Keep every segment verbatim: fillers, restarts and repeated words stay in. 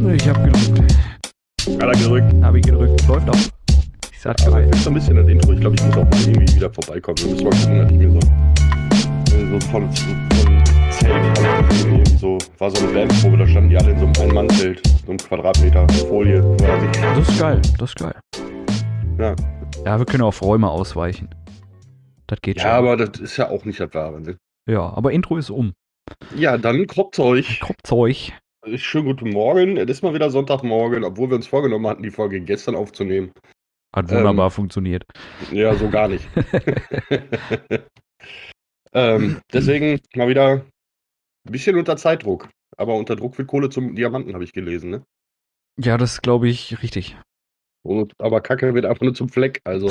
Ich hab gedrückt. Hat er gedrückt? Hab ich gedrückt. Läuft auch. Ich sag Aber geil. ich so ein bisschen das Intro. Ich glaube, ich muss auch mal irgendwie wieder vorbeikommen. Wir müssen mal gucken, dass ich mir so, äh, so von so, so ein Zelt halt irgendwie so, war so eine Bandprobe, da standen die alle in so einem Ein-Mann-Zelt, so einem Quadratmeter Folie quasi. Das ist geil. Das ist geil. Ja, Ja, wir können auf Räume ausweichen. Das geht ja schon. aber das ist ja auch nicht das Wahre. Ne? Ja, aber Intro ist um. Ja, dann kroppt euch. Kropfzeug. Schönen guten Morgen. Es ist mal wieder Sonntagmorgen, obwohl wir uns vorgenommen hatten, die Folge gestern aufzunehmen. Hat wunderbar Ähm, funktioniert. Ja, so gar nicht. ähm, deswegen mal wieder ein bisschen unter Zeitdruck. Aber unter Druck wird Kohle zum Diamanten, habe ich gelesen. Ne? Ja, das ist, glaube ich, richtig. Und, aber Kacke wird einfach nur zum Fleck. Also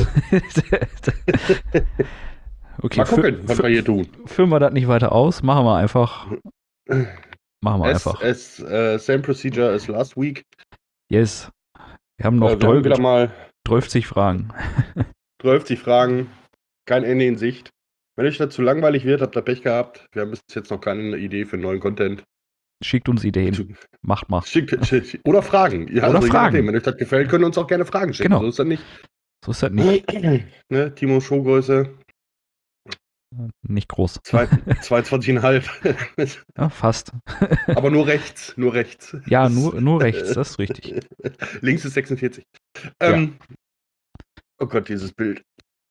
Okay, mal gucken, fü- was fü- wir hier tun. Führen wir das nicht weiter aus. Machen wir einfach. Machen wir Es, einfach. es, äh, same procedure as last week. Yes. Wir haben noch Äh, wir haben wieder mal dreißig Fragen. dreißig Fragen, kein Ende in Sicht. Wenn euch dazu langweilig wird, habt ihr Pech gehabt. Wir haben bis jetzt noch keine Idee für neuen Content. Schickt uns Ideen. Macht mal. Schickt, schickt, oder Fragen. Ja, Oder also je Fragen. nachdem. Wenn euch das gefällt, könnt ihr uns auch gerne Fragen schicken. Genau. So ist das nicht. So ist das nicht. Ne, Timo Showgröße Nicht groß. zweiundzwanzig Komma fünf. Ja, fast. Aber nur rechts. Nur rechts. Ja, nur, nur rechts. Das ist richtig. Links ist sechsundvierzig. Ähm, oh Gott, dieses Bild.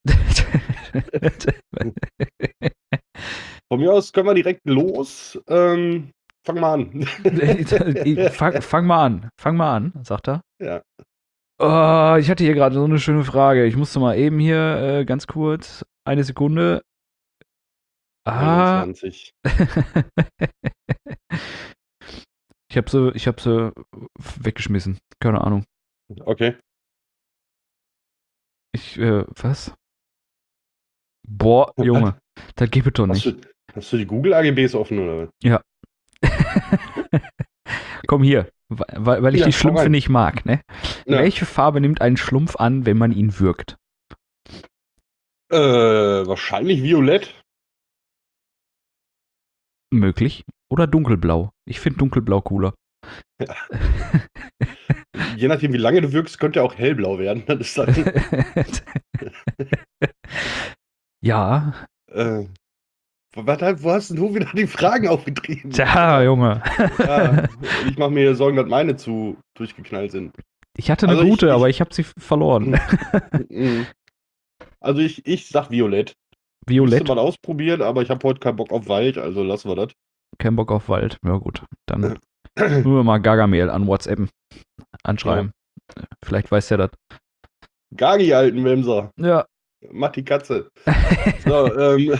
Von mir aus können wir direkt los. Ähm, fang mal an. fang, fang mal an. Fang mal an, sagt er. Ja. Oh, ich hatte hier gerade so eine schöne Frage. Ich musste mal eben hier äh, ganz kurz, eine Sekunde. Ah. einundzwanzig. ich habe sie, ich habe sie weggeschmissen. Keine Ahnung. Okay. Ich, äh, was? Boah, Junge, das gibt es doch Hast nicht. du, hast du die Google-A G Bs offen, oder was? Ja. Komm hier, weil, weil ich Ja, die komm Schlümpfe rein. nicht mag, ne? Ja. Welche Farbe nimmt ein Schlumpf an, wenn man ihn würgt? Äh, wahrscheinlich violett. Möglich. Oder dunkelblau. Ich finde dunkelblau cooler. Ja. Je nachdem, wie lange du wirkst, könnte er auch hellblau werden. Das ist dann, Ja. äh, was, wo hast denn du wieder die Fragen aufgetrieben? Tja, Junge. Ja, ich mache mir Sorgen, dass meine zu durchgeknallt sind. Ich hatte eine Also ich- gute, ich- aber ich habe sie verloren. Mhm. Also ich, ich sag violett. Violett, Müsste mal ausprobieren, aber ich habe heute keinen Bock auf Wald, also lassen wir das. kein Bock auf Wald. Ja gut, dann nur mal Gargamel an WhatsApp anschreiben. Vielleicht weiß der das. Gagi, alten Wemser. Ja. Mach die Katze. So, ähm.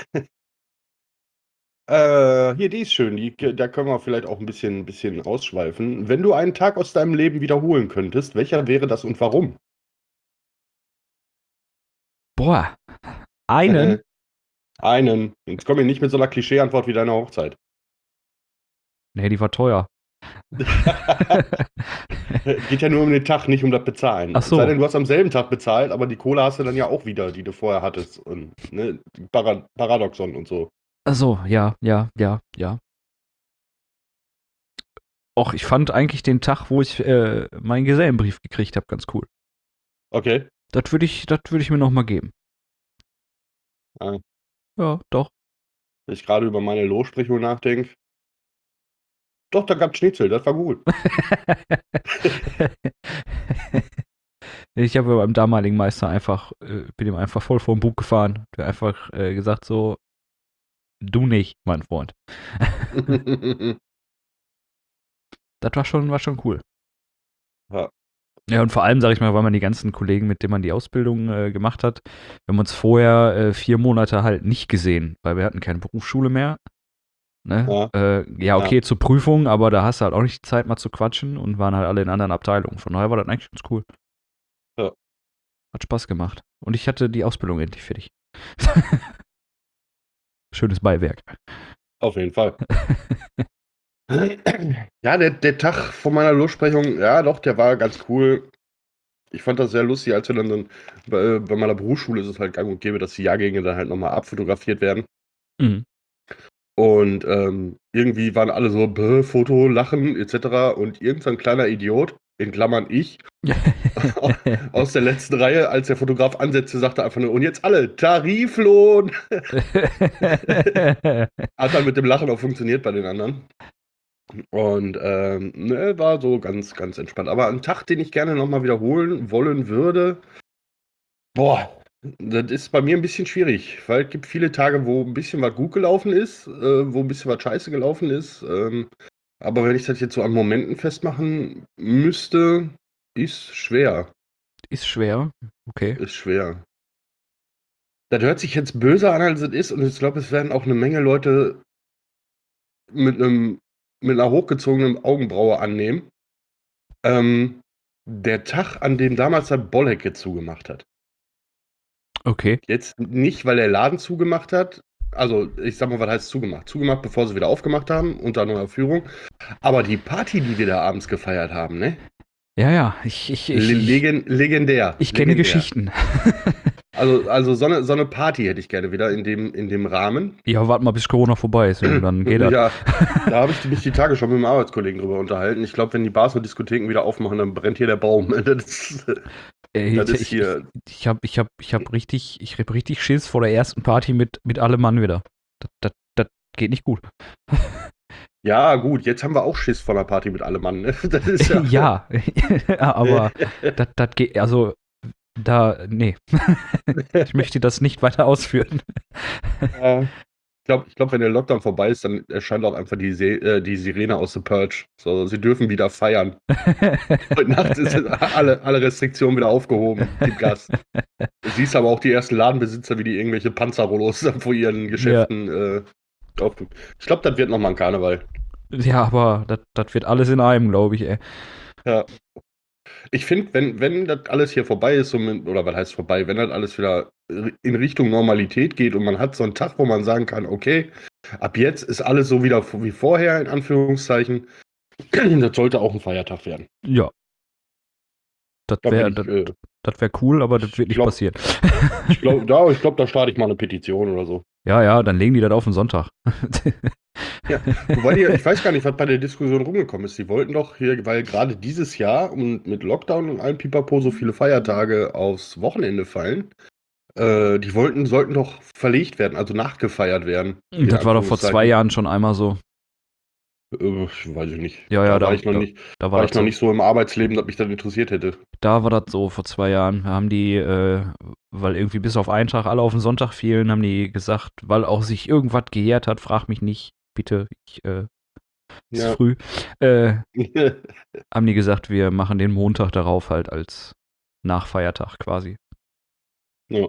äh, hier, die ist schön. Die, da können wir vielleicht auch ein bisschen, ein bisschen ausschweifen. Wenn du einen Tag aus deinem Leben wiederholen könntest, welcher wäre das und warum? Boah. Einen? Äh, einen. Jetzt komm mir nicht mit so einer Klischee-Antwort wie deine Hochzeit. Nee, die war teuer. Geht ja nur um den Tag, nicht um das Bezahlen. Ach so. Es sei denn, du hast am selben Tag bezahlt, aber die Kohle hast du dann ja auch wieder, die du vorher hattest. Und, ne, Para Paradoxon und so. Ach so, ja, ja, ja, ja. Och, ich fand eigentlich den Tag, wo ich äh, meinen Gesellenbrief gekriegt habe, ganz cool. Okay. Das würde ich, das würde ich mir noch mal geben. Ah. Ja, doch. Wenn ich gerade über meine Lossprechung nachdenke. Doch, da gab es Schnitzel, das war gut. Ich habe beim damaligen Meister einfach, äh, bin ihm einfach voll vor den Bug gefahren. Der einfach äh, gesagt so, du nicht, mein Freund. Das war schon, war schon cool. Ja. Ja, und vor allem, sage ich mal, weil man die ganzen Kollegen, mit denen man die Ausbildung äh, gemacht hat, wir haben uns vorher äh, vier Monate halt nicht gesehen, weil wir hatten keine Berufsschule mehr. Ne? Ja. Äh, ja, okay, Ja. zur Prüfung, aber da hast du halt auch nicht die Zeit mal zu quatschen und waren halt alle in anderen Abteilungen. Von daher war das eigentlich ganz cool. Ja. Hat Spaß gemacht. Und ich hatte die Ausbildung endlich fertig. Schönes Beiwerk. Auf jeden Fall. Ja, der, der Tag von meiner Lossprechung, ja doch, der war ganz cool. Ich fand das sehr lustig, als wir dann, dann bei, bei meiner Berufsschule ist es halt gang und gäbe, dass die Jahrgänge dann halt nochmal abfotografiert werden. Mhm. Und ähm, irgendwie waren alle so, bäh, Foto, Lachen et cetera. Und irgend so ein kleiner Idiot, in Klammern ich, aus der letzten Reihe, als der Fotograf ansetzte, sagte einfach nur, und jetzt alle, Tariflohn. Hat dann mit dem Lachen auch funktioniert bei den anderen. Und ähm, ne, war so ganz, ganz entspannt. Aber ein Tag, den ich gerne nochmal wiederholen wollen würde, boah, das ist bei mir ein bisschen schwierig, weil es gibt viele Tage, wo ein bisschen was gut gelaufen ist, äh, wo ein bisschen was scheiße gelaufen ist. Ähm, aber wenn ich das jetzt so an Momenten festmachen müsste, ist schwer. Ist schwer. Okay. Ist schwer. Das hört sich jetzt böser an, als es ist, und ich glaube, es werden auch eine Menge Leute mit einem mit einer hochgezogenen Augenbraue annehmen. Ähm, der Tag, an dem damals der Bollecke zugemacht hat. Okay. Jetzt nicht, weil der Laden zugemacht hat. Also, ich sag mal, was heißt zugemacht? Zugemacht, bevor sie wieder aufgemacht haben, unter neuer Führung. Aber die Party, die wir da abends gefeiert haben, ne? Ja, ja. Ich, ich, ich, ich, Legen, legendär. ich kenne legendär. Geschichten. Also, also so, eine, so eine Party hätte ich gerne wieder in dem, in dem Rahmen. Ja, warte mal, bis Corona vorbei ist. Und dann geht das. Ja, da habe ich mich die Tage schon mit einem Arbeitskollegen drüber unterhalten. Ich glaube, wenn die Bars und Diskotheken wieder aufmachen, dann brennt hier der Baum. Das ist, Ey, das ist ich, hier. Ich, ich habe ich hab, ich hab richtig, ich hab richtig Schiss vor der ersten Party mit, mit allem Mann wieder. Das, das, das geht nicht gut. Ja, gut, jetzt haben wir auch Schiss vor einer Party mit allem Mann. Ne? Das ist ja, aber das, das geht, also da, nee. Ich möchte das nicht weiter ausführen. Ja. Ich glaube, ich glaub, wenn der Lockdown vorbei ist, dann erscheint auch einfach die, Se äh, die Sirene aus The Purge. So, sie dürfen wieder feiern. Heute Nacht ist alle, alle Restriktionen wieder aufgehoben. Gib Gas. Du siehst aber auch die ersten Ladenbesitzer, wie die irgendwelche Panzerrollos vor ihren Geschäften ja. äh, kaufen. Ich glaube, das wird nochmal ein Karneval. Ja, aber das wird alles in einem, glaube ich, ey. Ja. Ich finde, wenn, wenn das alles hier vorbei ist, oder was heißt vorbei, wenn das alles wieder in Richtung Normalität geht und man hat so einen Tag, wo man sagen kann, okay, ab jetzt ist alles so wieder wie vorher, in Anführungszeichen, das sollte auch ein Feiertag werden. Ja. Das wäre das, äh, das wär cool, aber das wird nicht glaub, passieren. Ich glaube, da, ich glaub, da starte ich mal eine Petition oder so. Ja, ja, dann legen die das auf den Sonntag. Ja, wobei die, ich weiß gar nicht, was bei der Diskussion rumgekommen ist. Die wollten doch hier, weil gerade dieses Jahr und mit Lockdown und allem Pipapo so viele Feiertage aufs Wochenende fallen, äh, die wollten, sollten doch verlegt werden, also nachgefeiert werden. Das war doch vor zwei Jahren schon einmal so. Äh, weiß ich nicht. Ja, ja, da, da war ich noch, da, nicht, da war war ich noch so. nicht so im Arbeitsleben, dass mich das interessiert hätte. Da war das so vor zwei Jahren. Da haben die, äh, weil irgendwie bis auf einen Tag alle auf den Sonntag fielen, haben die gesagt, weil auch sich irgendwas gejährt hat, frag mich nicht, bitte, ich, äh, ist Ja. früh, äh, haben die gesagt, wir machen den Montag darauf halt als Nachfeiertag quasi. Ja.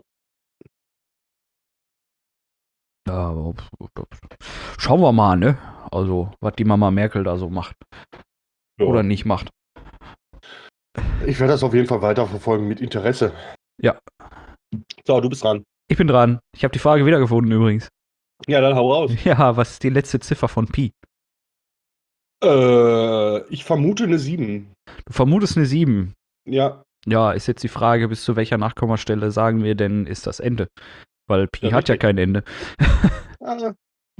Ja, aber schauen wir mal, ne? Also, was die Mama Merkel da so macht. Ja. Oder nicht macht. Ich werde das auf jeden Fall weiterverfolgen mit Interesse. Ja. So, du bist dran. Ich bin dran. Ich habe die Frage wiedergefunden übrigens. Ja, dann hau raus. Ja, was ist die letzte Ziffer von Pi? Äh, ich vermute eine sieben. Du vermutest eine sieben. Ja. Ja, ist jetzt die Frage, bis zu welcher Nachkommastelle sagen wir denn, ist das Ende? Weil Pi Ja, hat ja richtig. kein Ende. Ah.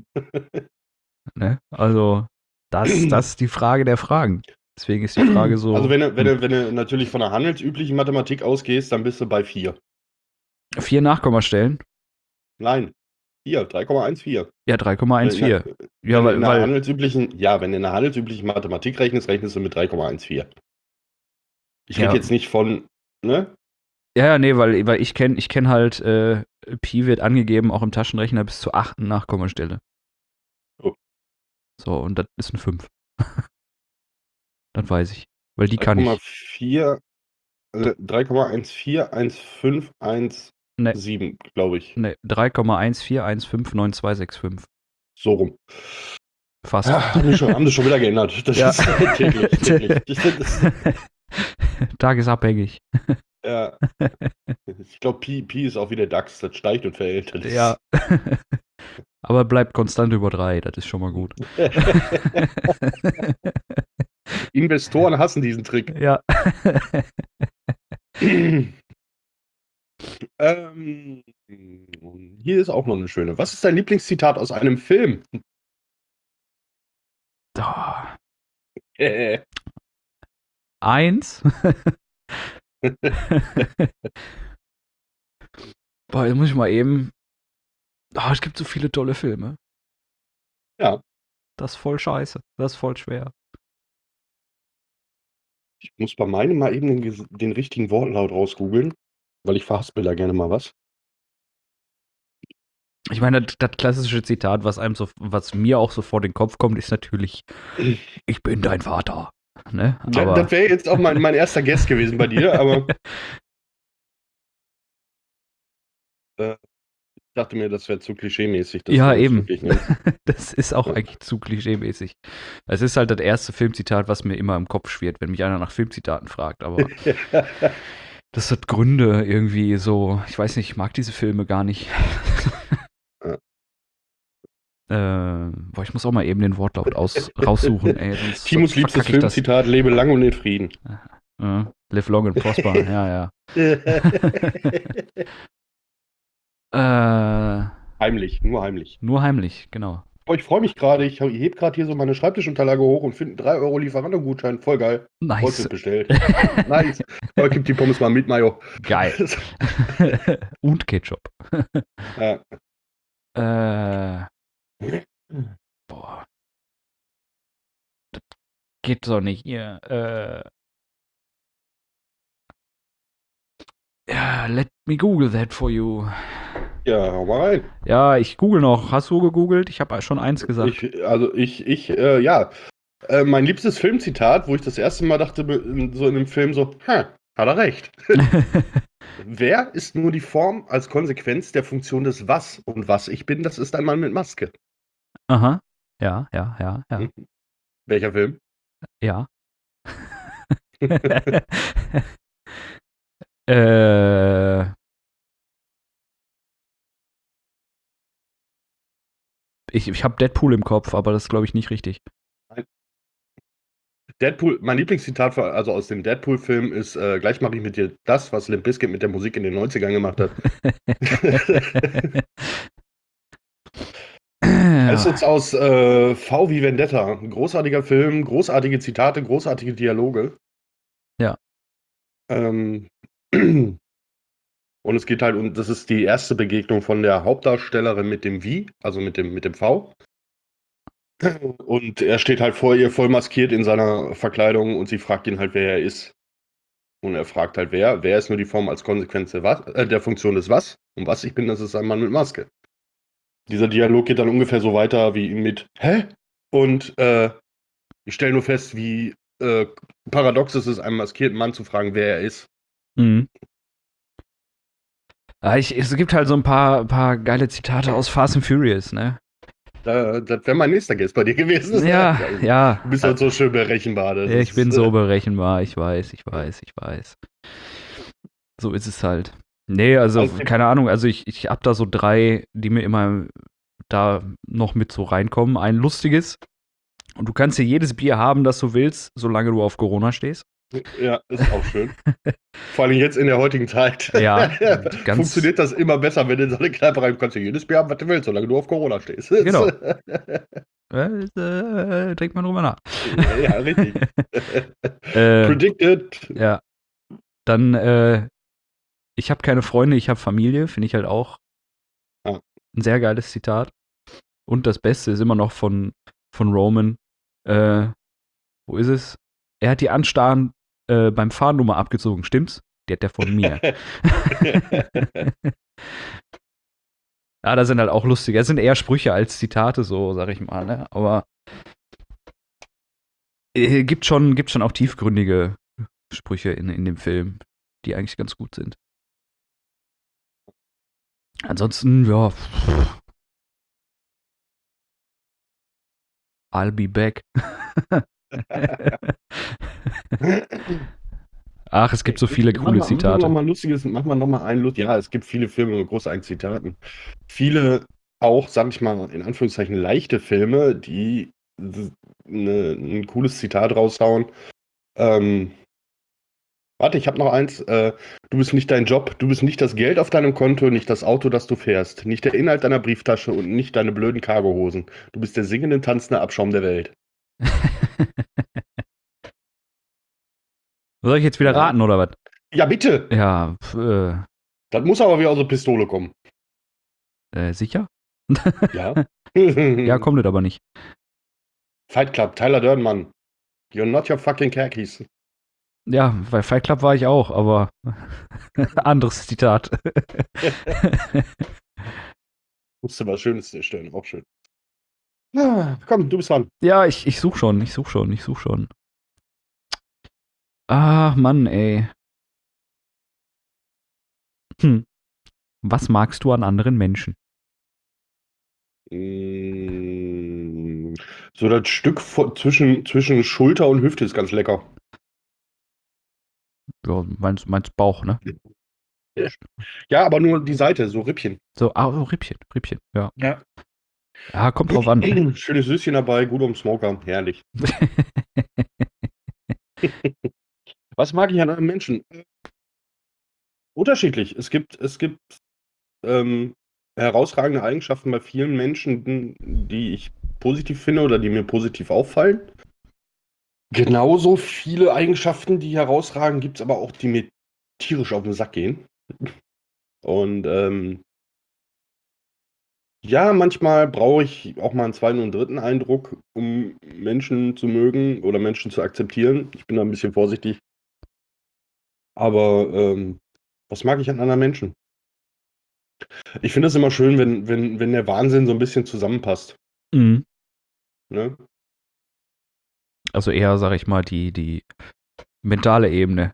Ne? Also, das, das ist die Frage der Fragen. Deswegen ist die Frage so. Also, wenn du, wenn du, wenn du natürlich von der handelsüblichen Mathematik ausgehst, dann bist du bei vier. Vier Nachkommastellen? Nein. Vier, drei Komma eins vier. Ja, drei Komma eins vier. Ja, wenn weil, in der weil handelsüblichen, ja, wenn du in der handelsüblichen Mathematik rechnest, rechnest du mit drei Komma eins vier. Ich Ja. rede jetzt nicht von, ne? Ja, nee, weil, weil ich kenne ich kenn halt, äh, Pi wird angegeben, auch im Taschenrechner, bis zur achten Nachkommastelle. Oh. So, und das ist ein fünf. Das weiß ich. Weil die kann ich. vier, also drei Komma eins vier eins fünf eins sieben, Nee. glaube ich. Ne, drei Komma eins vier eins fünf neun zwei sechs fünf. So rum. Fast. Ja, haben, die schon, haben die schon wieder geändert. Das Ja. ist täglich. täglich. Das, das, Tagesabhängig. ja. Ich glaube, Pi, Pi ist auch wie der DAX. Das steigt und fällt. Das Ja. Aber bleibt konstant über drei. Das ist schon mal gut. Investoren hassen diesen Trick. Ja. ähm, hier ist auch noch eine schöne. Was ist dein Lieblingszitat aus einem Film? Oh. Äh. Eins. Boah, jetzt muss ich mal eben. Oh, es gibt so viele tolle Filme. Ja. Das ist voll scheiße. Das ist voll schwer. Ich muss bei meinem mal eben den, den richtigen Wortlaut rausgoogeln, weil ich verhaspel da gerne mal was. Ich meine, das, das klassische Zitat, was einem so, was mir auch so vor den Kopf kommt, ist natürlich: Ich bin dein Vater. Ne? Aber das wäre jetzt auch mein, mein erster Guess gewesen bei dir, aber äh, ich dachte mir, das wäre zu klischeemäßig. Dass ja, du das eben. wirklich nennst. Das ist auch Ja. eigentlich zu klischeemäßig. Es ist halt das erste Filmzitat, was mir immer im Kopf schwirrt, wenn mich einer nach Filmzitaten fragt. Aber das hat Gründe irgendwie so. Ich weiß nicht, ich mag diese Filme gar nicht. Ja. Äh, boah, ich muss auch mal eben den Wortlaut aus, raussuchen, ey. Sonst Timos liebstes Filmzitat: Lebe lang und in Frieden. Uh, live long and prosper, ja, ja. äh, heimlich, nur heimlich. Nur heimlich, genau. Oh, ich freue mich gerade. Ich heb gerade hier so meine Schreibtischunterlage hoch und finde einen drei Euro Lieferando-Gutschein. Voll geil. Nice. Heute wird bestellt. Nice. Oh, gib die Pommes mal mit, Mayo. Geil. Und Ketchup. Ja. Äh. Boah. Das geht doch nicht hier. Äh. Ja, let me Google that for you. Ja, hau mal rein. Ja, ich google noch. Hast du gegoogelt? Ich habe schon eins gesagt. Ich, also ich, ich, äh, ja. Äh, mein liebstes Filmzitat, wo ich das erste Mal dachte, so in dem Film so, ha, hat er recht. Wer ist nur die Form als Konsequenz der Funktion des Was? Und was ich bin, das ist ein Mann mit Maske. Aha. Ja, ja, ja, ja. Hm? Welcher Film? Ja. äh. Ich, ich habe Deadpool im Kopf, aber das ist, glaube ich, nicht richtig. Deadpool, mein Lieblingszitat, also aus dem Deadpool-Film ist, äh, gleich mache ich mit dir das, was Limp Bizkit mit der Musik in den neunzigern gemacht hat. Das ist jetzt aus äh, V wie Vendetta. Ein großartiger Film, großartige Zitate, großartige Dialoge. Ja. Ähm, und es geht halt um, das ist die erste Begegnung von der Hauptdarstellerin mit dem Wie, also mit dem, mit dem V. Und er steht halt vor ihr voll maskiert in seiner Verkleidung und sie fragt ihn halt, wer er ist. Und er fragt halt, wer. Wer ist nur die Form als Konsequenz der, was, äh, der Funktion des Was? Und was ich bin, das ist ein Mann mit Maske. Dieser Dialog geht dann ungefähr so weiter wie mit Hä? Und äh, ich stelle nur fest, wie äh, paradox es ist, einem maskierten Mann zu fragen, wer er ist. Mhm. Ja, ich, es gibt halt so ein paar, paar geile Zitate aus Fast and Furious, ne? Da, das wäre mein nächster Guest bei dir gewesen. Ja, ja. Du bist halt so schön berechenbar. Das ich ist, bin äh, so berechenbar, ich weiß, ich weiß, ich weiß. So ist es halt. Nee, also, Also, keine Ahnung, also ich, ich hab da so drei, die mir immer da noch mit so reinkommen. Ein lustiges. Und du kannst hier jedes Bier haben, das du willst, solange du auf Corona stehst. Ja, ist auch schön. Vor allem jetzt in der heutigen Zeit. Ja, ganz funktioniert das immer besser, wenn du in so eine Kneipe rein kannst. Du jedes Bier haben, was du willst, solange du auf Corona stehst. Genau. äh, äh, denkt mal drüber nach. Ja, richtig. äh, Predicted. Ja. Dann, äh, ich habe keine Freunde, ich habe Familie, finde ich halt auch ja. ein sehr geiles Zitat. Und das Beste ist immer noch von, von Roman. Äh, wo ist es? Er hat die Anstarren äh, beim Fahrnummer abgezogen, stimmt's? Die hat der von mir. Ja, da sind halt auch lustige. Es sind eher Sprüche als Zitate, so, sag ich mal, ne? Aber äh, gibt schon, gibt schon auch tiefgründige Sprüche in, in dem Film, die eigentlich ganz gut sind. Ansonsten, ja. I'll be back. Ach, es gibt so viele ich, coole mach, Zitate. Machen wir nochmal lustiges, machen wir nochmal ein Lust. Ja, es gibt viele Filme mit großartigen Zitaten. Viele auch, sag ich mal, in Anführungszeichen leichte Filme, die ne, ein cooles Zitat raushauen. Ähm, warte, ich habe noch eins. Äh, du bist nicht dein Job, du bist nicht das Geld auf deinem Konto, nicht das Auto, das du fährst, nicht der Inhalt deiner Brieftasche und nicht deine blöden Cargohosen. Du bist der singende, tanzende Abschaum der Welt. Soll ich jetzt wieder Ja. raten, oder was? Ja, bitte! Ja, pf, äh, Das muss aber wieder aus der Pistole kommen. äh, sicher? Ja. Ja, kommt das aber nicht. Fight Club, Tyler Durden, Mann. You're not your fucking khakis. Ja, bei Fight Club war ich auch, aber anderes Zitat. Musste was Schönes erstellen, auch schön. Ah, komm, du bist dran. Ja, ich, ich such schon, ich such schon, ich such schon. Ach, Mann, ey. Hm. Was magst du an anderen Menschen? Mm, So das Stück vor, zwischen, zwischen Schulter und Hüfte ist ganz lecker. Ja, meinst, meinst Bauch, ne? Ja, aber nur die Seite, so Rippchen. So, ah, oh, Rippchen, Rippchen, ja. Ja. Ja, kommt drauf an. Schönes Süßchen dabei, gut um Smoker, herrlich. Was mag ich an einem Menschen? Unterschiedlich. Es gibt, es gibt ähm, herausragende Eigenschaften bei vielen Menschen, die ich positiv finde oder die mir positiv auffallen. Genauso viele Eigenschaften, die herausragen, gibt es aber auch, die mir tierisch auf den Sack gehen. Und ähm, ja, manchmal brauche ich auch mal einen zweiten und dritten Eindruck, um Menschen zu mögen oder Menschen zu akzeptieren. Ich bin da ein bisschen vorsichtig. Aber ähm, was mag ich an anderen Menschen? Ich finde es immer schön, wenn, wenn, wenn der Wahnsinn so ein bisschen zusammenpasst. Mhm. Ne? Also eher, sag ich mal, die, die mentale Ebene.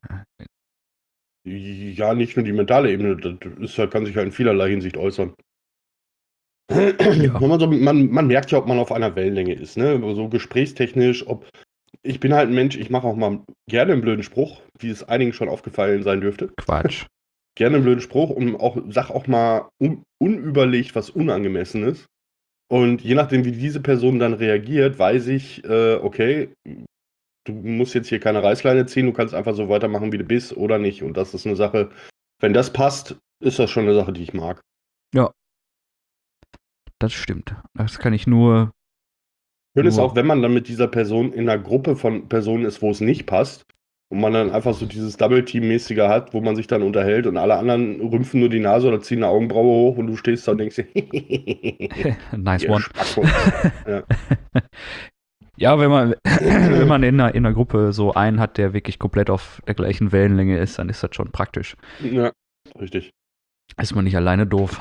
Ja, nicht nur die mentale Ebene, das ist, ja- kann sich ja in vielerlei Hinsicht äußern. Ja. Wenn man, so, man, man merkt ja, ob man auf einer Wellenlänge ist, ne? So gesprächstechnisch, ob. Ich bin halt ein Mensch, ich mache auch mal gerne einen blöden Spruch, wie es einigen schon aufgefallen sein dürfte. Quatsch. Gerne einen blöden Spruch und auch, sag auch mal un, unüberlegt was Unangemessenes. Und je nachdem, wie diese Person dann reagiert, weiß ich, äh, okay, du musst jetzt hier keine Reißleine ziehen, du kannst einfach so weitermachen, wie du bist oder nicht. Und das ist eine Sache, wenn das passt, ist das schon eine Sache, die ich mag. Ja. Das stimmt. Das kann ich nur. Schön ist nur auch, wenn man dann mit dieser Person in einer Gruppe von Personen ist, wo es nicht passt und man dann einfach so dieses Double-Team-mäßige hat, wo man sich dann unterhält und alle anderen rümpfen nur die Nase oder ziehen eine Augenbraue hoch und du stehst da und denkst dir, nice ihr one. Spacko. Ja. Ja, wenn man, wenn man in einer, in einer Gruppe so einen hat, der wirklich komplett auf der gleichen Wellenlänge ist, dann ist das schon praktisch. Ja, richtig. Ist man nicht alleine doof.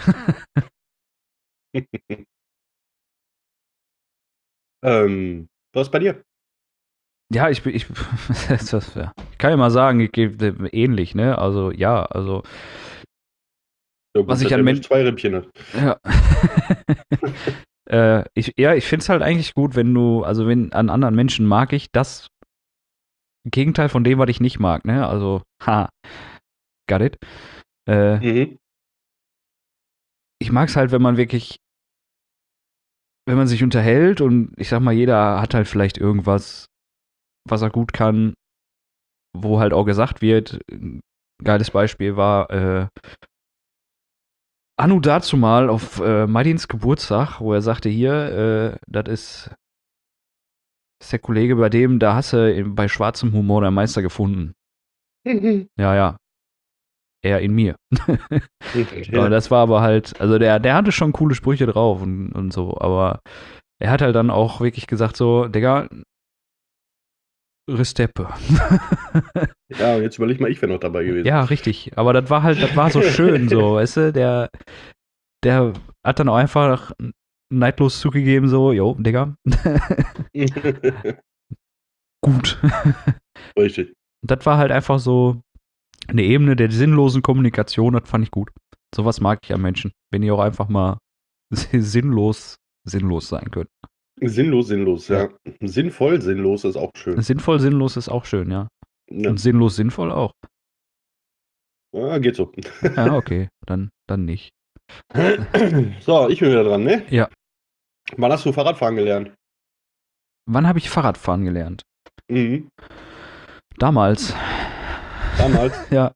ähm, was ist bei dir? Ja, ich bin, ich, das, das, ja. Ich kann ja mal sagen, ich gebe ähnlich, ne? Also, ja, also, Ja, gut, was ich dass an der Men- Mensch zwei Rippchen hat. ja. äh, ich, ja, ich finde es halt eigentlich gut, wenn du, also, wenn an anderen Menschen mag ich das Gegenteil von dem, was ich nicht mag, ne? Also, ha, got it. Äh, Mhm. ich mag es halt, wenn man wirklich, wenn man sich unterhält und ich sag mal, jeder hat halt vielleicht irgendwas, was er gut kann, wo halt auch gesagt wird, ein geiles Beispiel war, äh, Anu dazu mal auf äh, Martins Geburtstag, wo er sagte, hier, äh, das ist, ist der Kollege, bei dem, da hast du in- bei schwarzem Humor der Meister gefunden. Ja, ja. Er in mir. Ja, das war aber halt, also der, der hatte schon coole Sprüche drauf und, und so, aber er hat halt dann auch wirklich gesagt so, Digga, Resteppe. Ja, jetzt überleg mal, ich wäre noch dabei gewesen. Ja, richtig. Aber das war halt, das war so schön so, weißt du, der, der hat dann auch einfach neidlos zugegeben so, jo, Digga, gut. Richtig. Das war halt einfach so eine Ebene der sinnlosen Kommunikation, das fand ich gut. Sowas mag ich an Menschen, wenn die auch einfach mal sinnlos, sinnlos sein können. Sinnlos, sinnlos, ja. Sinnvoll, sinnlos ist auch schön. Sinnvoll, sinnlos ist auch schön, ja. Ja, Und sinnlos, sinnvoll auch. ja geht so. Ja, okay, dann, dann nicht. So, ich bin wieder dran, ne? Ja. Wann hast du Fahrradfahren gelernt? Wann habe ich Fahrradfahren gelernt? Mhm. Damals. Damals Ja.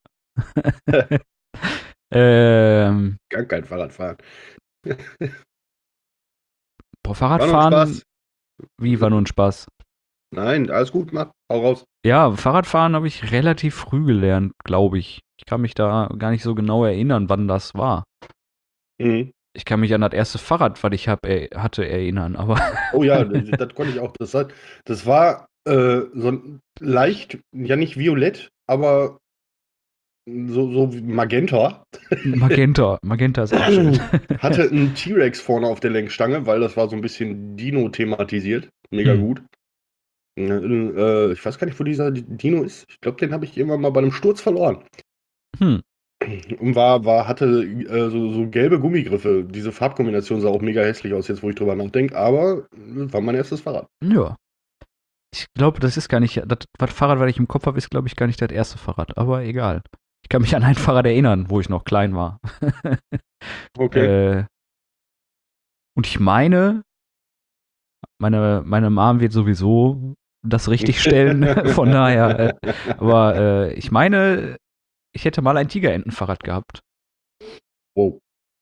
ähm, gar kein Fahrradfahren. boah, War nur Fahrradfahren. Spaß. Wie, war nur ein Spaß? Nein, alles gut, mach, hau raus. Ja, Fahrradfahren habe ich relativ früh gelernt, glaube ich. Ich kann mich da gar nicht so genau erinnern, wann das war. Mhm. Ich kann mich an das erste Fahrrad, was ich hab, er, hatte, erinnern, aber Oh ja, das, das konnte ich auch. Das, hat, das war äh, so ein leicht, ja nicht violett, aber so, so wie Magenta. Magenta, Magenta ist auch schön. Hatte einen T-Rex vorne auf der Lenkstange, weil das war so ein bisschen Dino thematisiert. Mega Hm. gut. Äh, ich weiß gar nicht, wo dieser Dino ist. Ich glaube, den habe ich irgendwann mal bei einem Sturz verloren. Hm. Und war, war, hatte äh, so, so gelbe Gummigriffe. Diese Farbkombination sah auch mega hässlich aus, jetzt wo ich drüber nachdenke, aber war mein erstes Fahrrad. Ja. Ich glaube, das ist gar nicht, das, das Fahrrad, was ich im Kopf habe, ist, glaube ich, gar nicht das erste Fahrrad, aber egal. Ich kann mich an ein Fahrrad erinnern, wo ich noch klein war. Okay. Äh, und ich meine, meine, meine Mom wird sowieso das richtig stellen, von daher. Äh, aber äh, ich meine, ich hätte mal ein Tigerentenfahrrad gehabt. Wow.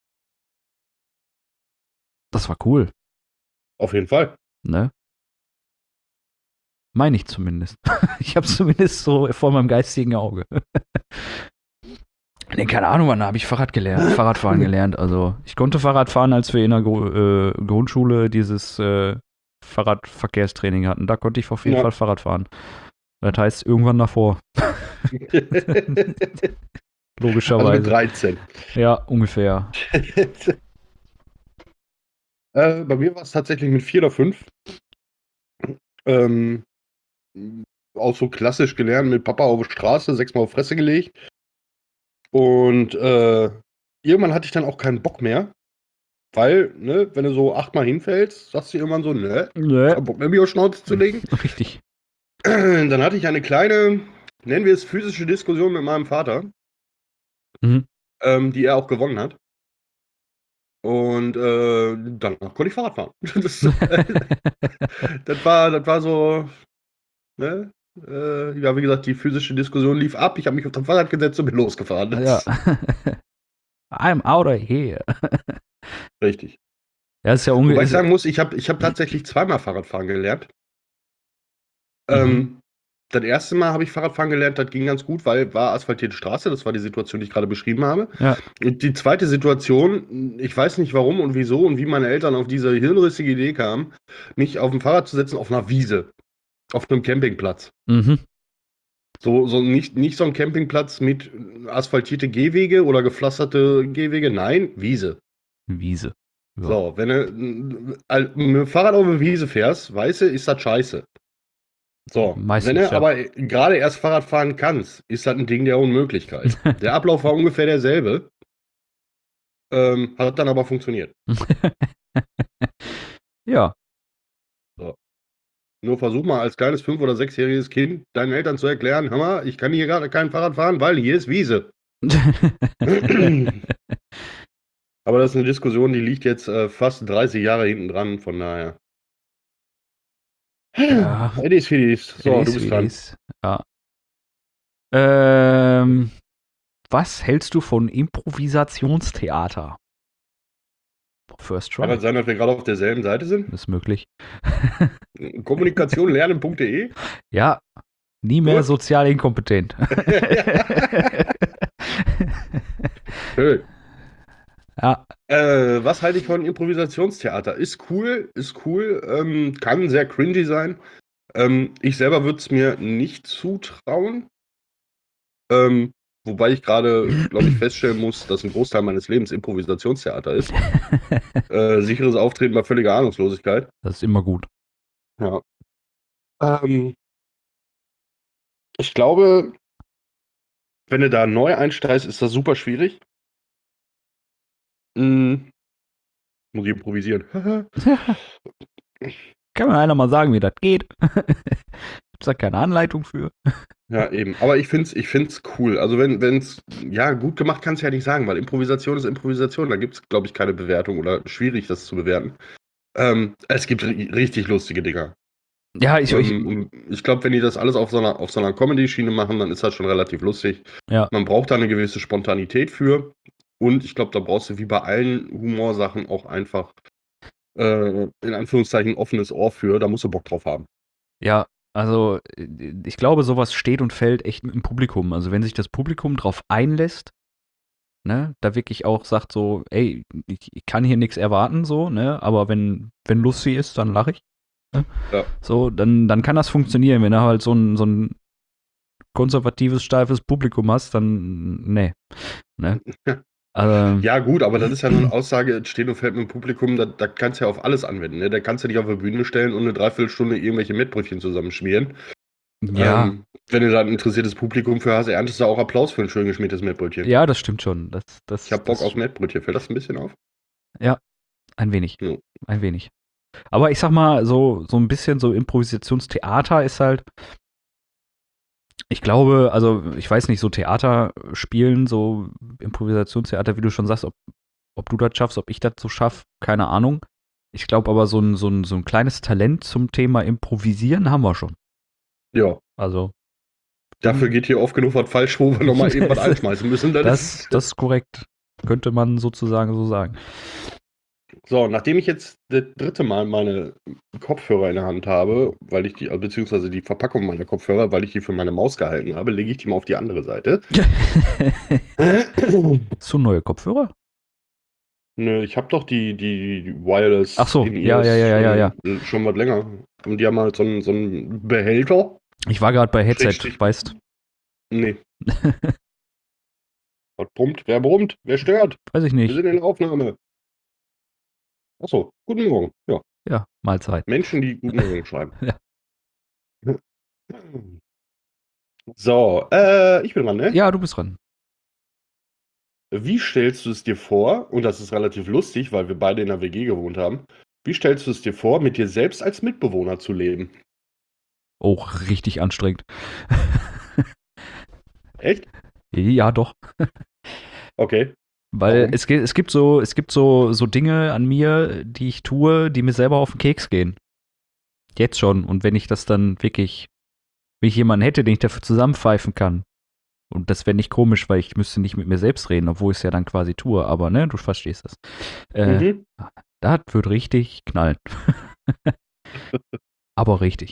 Das war cool, Auf jeden Fall. ne? Meine ich zumindest. Ich habe es zumindest so vor meinem geistigen Auge. Nee, keine Ahnung, wann habe ich Fahrrad gelernt, Fahrradfahren gelernt. Also ich konnte Fahrrad fahren, als wir in der Gru- äh, Grundschule dieses äh, Fahrradverkehrstraining hatten. Da konnte ich auf jeden Ja. Fall Fahrrad fahren. Das heißt, irgendwann davor. Also Logischerweise. mit dreizehn. Ja, ungefähr. äh, bei mir war es tatsächlich mit vier oder fünf. Ähm, auch so klassisch gelernt, mit Papa auf der Straße, sechsmal auf Fresse gelegt. Und äh, irgendwann hatte ich dann auch keinen Bock mehr. Weil, ne, wenn du so achtmal hinfällst, sagst du irgendwann so, ne, Nö. kein Bock mehr, mich auf Schnauze zu legen. Richtig. Dann hatte ich eine kleine, nennen wir es physische Diskussion mit meinem Vater, Mhm. ähm, die er auch gewonnen hat. Und äh, danach konnte ich Fahrrad fahren. Das, das, war, das war so, ne? Äh, ja, wie gesagt, die physische Diskussion lief ab. Ich habe mich auf das Fahrrad gesetzt und bin losgefahren. Das Ja. I'm out of here. Richtig. Ja, ist ja Wobei ich ungefähr. sagen muss, ich habe ich hab tatsächlich zweimal Fahrradfahren gelernt. Ähm, Mhm. Das erste Mal habe ich Fahrradfahren gelernt, das ging ganz gut, weil war asphaltierte Straße, das war die Situation, die ich gerade beschrieben habe. Ja. Und die zweite Situation, ich weiß nicht warum und wieso und wie meine Eltern auf diese hirnrissige Idee kamen, mich auf dem Fahrrad zu setzen auf einer Wiese, auf einem Campingplatz. Mhm. So, so nicht, nicht so ein Campingplatz mit asphaltierte Gehwege oder gepflasterte Gehwege, nein, Wiese. Wiese. Ja. So, wenn du äh, mit dem Fahrrad auf eine Wiese fährst, weißt du, ist das scheiße. So, Meistens, wenn du ja. aber gerade erst Fahrrad fahren kannst, ist das ein Ding der Unmöglichkeit. Der Ablauf war ungefähr derselbe, ähm, hat dann aber funktioniert. Ja. Nur versuch mal als kleines fünf- oder sechsjähriges Kind deinen Eltern zu erklären, hör mal, ich kann hier gerade kein Fahrrad fahren, weil hier ist Wiese. Aber das ist eine Diskussion, die liegt jetzt äh, fast dreißig Jahre hinten dran, von daher. Ja. Eddies Fiddies. So, It du is, bist it dran. is. Ja. Ähm, was hältst du von Improvisationstheater? First Kann try. das sein, dass wir gerade auf derselben Seite sind? Das ist möglich. Kommunikation lernen punkt de. Ja, nie mehr Gut. sozial inkompetent. Schön. Ja. Äh, was halte ich von Improvisationstheater? Ist cool, ist cool, ähm, kann sehr cringy sein. Ähm, ich selber würde es mir nicht zutrauen. Ähm, wobei ich gerade, glaube ich, feststellen muss, dass ein Großteil meines Lebens Improvisationstheater ist. Äh, sicheres Auftreten bei völliger Ahnungslosigkeit. Das ist immer gut. Ja. Ähm, ich glaube, wenn du da neu einsteigst, ist das super schwierig. Hm. Muss ich improvisieren. Kann mir einer mal sagen, wie das geht? Gibt's da keine Anleitung für? Ja, eben. Aber ich finde es ich find's cool. Also wenn es, ja, gut gemacht kannst du ja nicht sagen, weil Improvisation ist Improvisation. Da gibt es, glaube ich, keine Bewertung oder schwierig, das zu bewerten. Ähm, es gibt ri- richtig lustige Dinger. Ja, ich, ich, Ähm, und ich glaube, wenn die das alles auf so einer, auf so einer Comedy-Schiene machen, dann ist das schon relativ lustig. ja. Man braucht da eine gewisse Spontanität für. Und ich glaube, da brauchst du wie bei allen Humorsachen auch einfach äh, in Anführungszeichen offenes Ohr für, da musst du Bock drauf haben. Ja, also äh, ich glaube, sowas steht und fällt echt mit dem Publikum. Also wenn sich das Publikum drauf einlässt, ne, da wirklich auch sagt so, ey, ich, ich kann hier nichts erwarten, so, ne, aber wenn, wenn lustig ist, dann lache ich. Ne? Ja. So, dann, dann kann das funktionieren. Wenn du halt so ein, so ein konservatives, steifes Publikum hast, dann, nee. Ne? Also, Ja, gut, aber das ist ja nur eine Aussage, es steht und fällt mit dem Publikum, da, da kannst du ja auf alles anwenden. Ne? Da kannst du dich auf die Bühne stellen und eine Dreiviertelstunde irgendwelche Mettbrötchen zusammenschmieren. ja, Ähm, wenn du da ein interessiertes Publikum für hast, erntest du auch Applaus für ein schön geschmiertes Mettbrötchen. ja, das stimmt schon. Das, das, Ich hab Bock das, auf Mettbrötchen. Fällt das ein bisschen auf? Ja, ein wenig. Ja. Ein wenig. Aber ich sag mal, so, so ein bisschen so Improvisationstheater ist halt, ich glaube, also ich weiß nicht, so Theater spielen, so Improvisationstheater, wie du schon sagst, ob, ob du das schaffst, ob ich das so schaffe, keine Ahnung. Ich glaube aber, so ein, so, ein, so ein kleines Talent zum Thema Improvisieren haben wir schon. Ja. Also. Dafür geht hier oft genug was falsch, wo wir nochmal irgendwas einschmeißen müssen. Das, Das, ist das ist korrekt. Könnte man sozusagen so sagen. So, nachdem ich jetzt das dritte Mal meine Kopfhörer in der Hand habe, weil ich die, beziehungsweise die Verpackung meiner Kopfhörer, weil ich die für meine Maus gehalten habe, lege ich die mal auf die andere Seite. So neue Kopfhörer? Nö, ich habe doch die, die Wireless Ach so, In-Ears ja, ja, ja, ja, ja, schon, schon was länger. Und die haben halt so einen, so einen Behälter. Ich war gerade bei Headset, Schrägstrich- weißt. Nee. Was brummt? Wer brummt? Wer stört? Weiß ich Wir nicht. sind in der Aufnahme. Achso, guten Morgen. Ja, Ja, Mahlzeit. Menschen, die guten Morgen schreiben. Ja. So, äh, ich bin dran, ne? Ja, du bist dran. Wie stellst du es dir vor, und das ist relativ lustig, weil wir beide in der W G gewohnt haben, wie stellst du es dir vor, mit dir selbst als Mitbewohner zu leben? Auch richtig anstrengend. Echt? Ja, doch. Okay. Weil Warum? es, ge- es gibt so, es gibt so, so Dinge an mir, die ich tue, die mir selber auf den Keks gehen. Jetzt schon. Und wenn ich das dann wirklich, wenn ich jemanden hätte, den ich dafür zusammenpfeifen kann. Und das wäre nicht komisch, weil ich müsste nicht mit mir selbst reden, obwohl ich es ja dann quasi tue. Aber ne, du verstehst das. Äh, Mhm. Das wird richtig knallen. Aber richtig.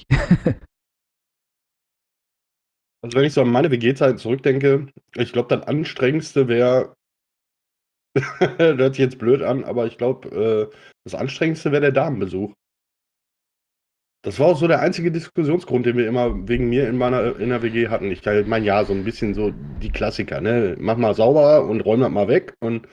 Also wenn ich so an meine W G-Zeiten zurückdenke, ich glaube, das Anstrengendste wäre, das hört sich jetzt blöd an, aber ich glaube, äh, das Anstrengendste wäre der Damenbesuch. Das war auch so der einzige Diskussionsgrund, den wir immer wegen mir in meiner in der W G hatten. Ich meine, ja, so ein bisschen so die Klassiker, ne? Mach mal sauber und räum das mal weg. Und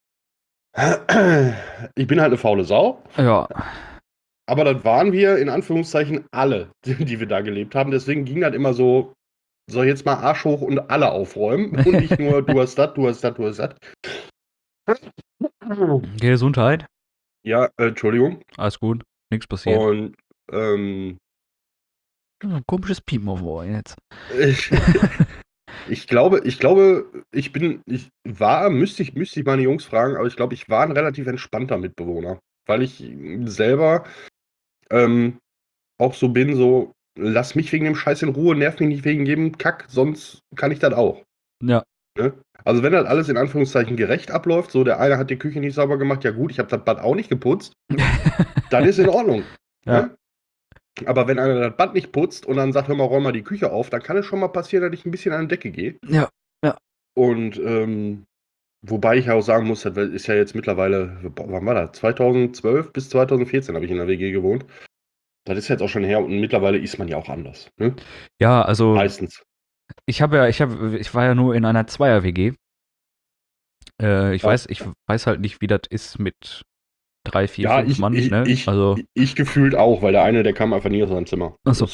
ich bin halt eine faule Sau. Ja. Aber das waren wir in Anführungszeichen alle, die wir da gelebt haben. Deswegen ging das immer so, so jetzt mal Arsch hoch und alle aufräumen. Und nicht nur, du hast das, du hast das, du hast das. Gesundheit. Ja, äh, Entschuldigung. Alles gut. Nichts passiert. Und ähm, Ein komisches Piepen auf dem Ohr jetzt. ich, ich glaube, ich glaube, ich bin, ich war, müsste ich, müsste ich meine Jungs fragen, aber ich glaube, ich war ein relativ entspannter Mitbewohner. Weil ich selber ähm, auch so bin, so, lass mich wegen dem Scheiß in Ruhe, nerv mich nicht wegen jedem Kack, sonst kann ich das auch. Ja. Ne? Also wenn das alles in Anführungszeichen gerecht abläuft, so der eine hat die Küche nicht sauber gemacht, ja gut, ich habe das Bad auch nicht geputzt, dann ist in Ordnung. Ja. Ne? Aber wenn einer das Bad nicht putzt und dann sagt, hör mal, räum mal die Küche auf, dann kann es schon mal passieren, dass ich ein bisschen an die Decke gehe. Ja. Ja. Und ähm, wobei ich auch sagen muss, das ist ja jetzt mittlerweile, wann war das? zweitausendzwölf bis zweitausendvierzehn habe ich in der W G gewohnt. Das ist jetzt auch schon her und mittlerweile ist man ja auch anders. Ne? Ja, also Meistens. ich habe ja, ich habe, ich war ja nur in einer Zweier-W G. Äh, ich Ja. weiß, ich weiß halt nicht, wie das ist mit drei, vier, Ja, fünf ich, Mann, ich, ne? ich, Also, ich, ich gefühlt auch, weil der eine, der kam einfach nie aus seinem Zimmer. ach so.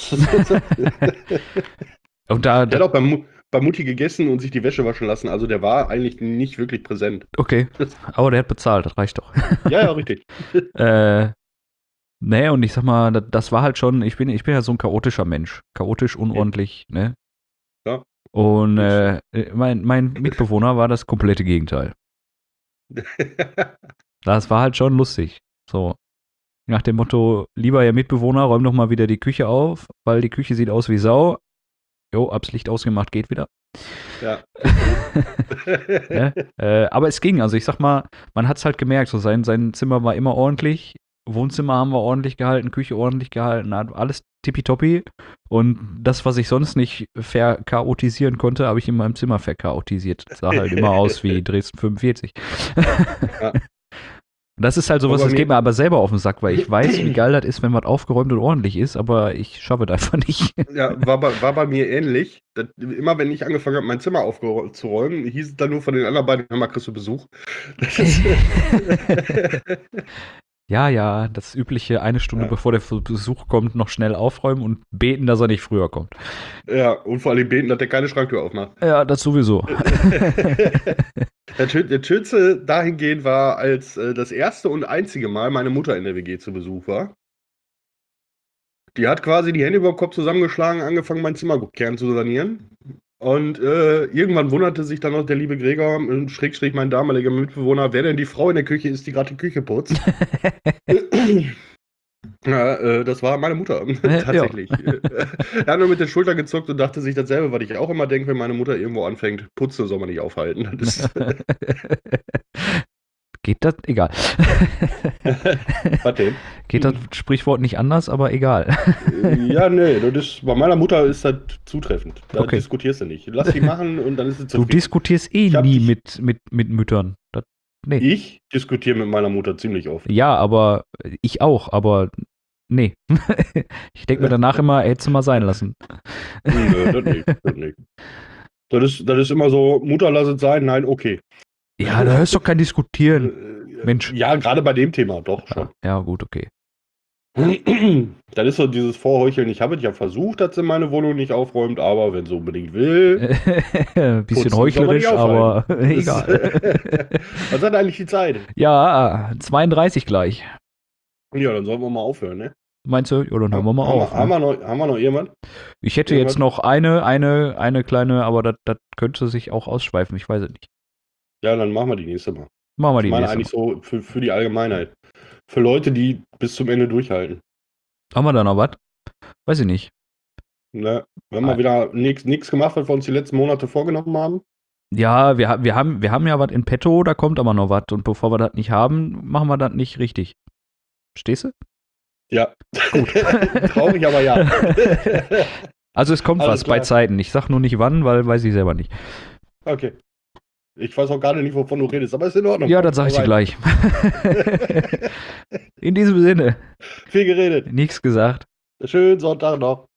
Und da, Der da hat auch bei, Mu- bei Mutti gegessen und sich die Wäsche waschen lassen. Also der war eigentlich nicht wirklich präsent. okay, aber der hat bezahlt, das reicht doch. Ja, ja, richtig. äh, nee, und ich sag mal, das, das war halt schon, ich bin, ich bin ja so ein chaotischer Mensch. Chaotisch, unordentlich, ne? Ja. Und äh, mein, mein Mitbewohner war das komplette Gegenteil. Das war halt schon lustig. So. Nach dem Motto, lieber Ihr Mitbewohner, räum doch mal wieder die Küche auf, weil die Küche sieht aus wie Sau. Jo, hab's Licht ausgemacht, geht wieder. Ja. Ne? äh, aber es ging, also ich sag mal, man hat's halt gemerkt, so sein, sein Zimmer war immer ordentlich. Wohnzimmer haben wir ordentlich gehalten, Küche ordentlich gehalten, alles tippitoppi. Und das, was ich sonst nicht verchaotisieren konnte, habe ich in meinem Zimmer verchaotisiert. Das sah halt immer aus wie Dresden fünfundvierzig. Ja. Das ist halt sowas, Aber das mir- geht mir aber selber auf den Sack, weil ich weiß, wie geil das ist, wenn was aufgeräumt und ordentlich ist, aber ich schaffe das einfach nicht. Ja, war bei, war bei mir ähnlich. Das, immer wenn ich angefangen habe, mein Zimmer aufzuräumen, hieß es dann nur von den anderen beiden, hör mal, kriegst du Besuch. Das ist, Ja, ja, das übliche eine Stunde Ja. bevor der Besuch kommt, noch schnell aufräumen und beten, dass er nicht früher kommt. ja, und vor allem beten, dass der keine Schranktür aufmacht. Ja, das sowieso. Der, schön- der schönste dahingehend war, als äh, das erste und einzige Mal meine Mutter in der W G zu Besuch war. Die hat quasi die Hände über den Kopf zusammengeschlagen, angefangen, mein Zimmerkern zu sanieren. Und äh, irgendwann wunderte sich dann noch der liebe Gregor, äh, Schrägstrich mein damaliger Mitbewohner, wer denn die Frau in der Küche ist, die gerade die Küche putzt. Ja, äh, das war meine Mutter, tatsächlich. Er hat nur mit den Schultern gezuckt und dachte sich dasselbe, was ich auch immer denke, wenn meine Mutter irgendwo anfängt, putzen soll man nicht aufhalten. Das ist, Geht das? Egal. was denn? Geht das Sprichwort nicht anders, aber egal. Ja, nee, das ist, bei meiner Mutter ist das zutreffend. Da Okay. diskutierst du nicht. Lass sie machen und dann ist sie Du zufrieden. diskutierst eh Ich hab nie dich- mit, mit, mit Müttern. Das, nee. Ich diskutiere mit meiner Mutter ziemlich oft. Ja, aber ich auch, aber nee. Ich denke mir danach immer, hättest du mal sein lassen. Nö, das nicht. Das nicht. Das ist, das ist immer so, Mutter, lass es sein, nein, okay. Ja, da hörst doch kein Diskutieren. Äh, Mensch. Ja, gerade bei dem Thema, doch schon. Ja, gut, okay. Dann ist so dieses Vorheucheln, ich habe es ja versucht, dass sie meine Wohnung nicht aufräumt, aber wenn sie unbedingt will. Bisschen Putzen soll man heuchlerisch, nicht aber aufhalten. egal. Was hat eigentlich die Zeit? Ja, zweiunddreißig gleich. Ja, dann sollen wir mal aufhören, ne? Meinst du? Ja, dann hören wir mal haben, auf. Wir, haben, Ne? wir noch, haben wir noch jemand? Ich hätte irgendwas? jetzt noch eine, eine, eine kleine, aber das, das könnte sich auch ausschweifen. Ich weiß es nicht. Ja, dann machen wir die nächste Mal. Machen wir Ich die meine nächste. eigentlich so für, für die Allgemeinheit. Für Leute, die bis zum Ende durchhalten. Haben wir da noch was? Weiß ich nicht. Ne? Wir haben mal wieder nichts gemacht, was wir uns die letzten Monate vorgenommen haben. Ja, wir, ha- wir, haben, wir haben ja was in petto, da kommt aber noch was. Und bevor wir das nicht haben, machen wir das nicht richtig. Stehst du? Ja. Gut. Traurig, aber ja. Also es kommt Alles was bei klar. Zeiten. Ich sag nur nicht wann, weil weiß ich selber nicht. Okay. Ich weiß auch gerade nicht, wovon du redest, aber ist in Ordnung. Ja, das sag ich dir Alright. gleich. In diesem Sinne, Viel geredet. nichts gesagt. Schönen Sonntag noch.